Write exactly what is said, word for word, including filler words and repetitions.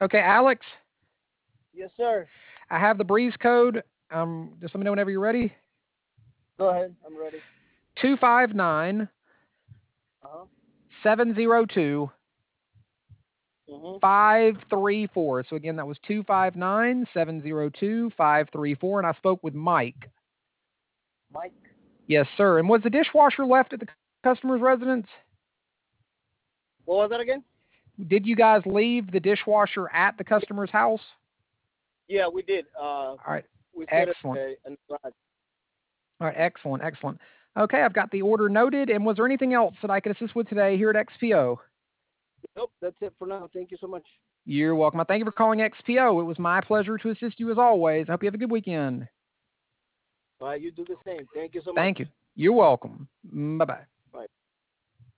Okay, Alex, Yes, sir. I have the breeze code. Um, just let me know whenever you're ready. Go ahead. I'm ready. Two five nine Uh huh. seven zero two Mhm. five three four. So again, that was two five nine seven zero two five three four, and I spoke with Mike. Mike. Yes, sir. And was the dishwasher left at the customer's residence? What was that again? Did you guys leave the dishwasher at the Yeah, customer's house? yeah, we did. Uh, All right. we set it Excellent. uh, in the garage. All right. Excellent. Excellent. Okay. I've got the order noted. And was there anything else that I could assist with today here at X P O? Nope, that's it for now. Thank you so much. You're welcome. I thank you for calling X P O. It was my pleasure to assist you as always. I hope you have a good weekend. All right, you do the same. Thank you so much. Thank you. You're welcome. Bye bye.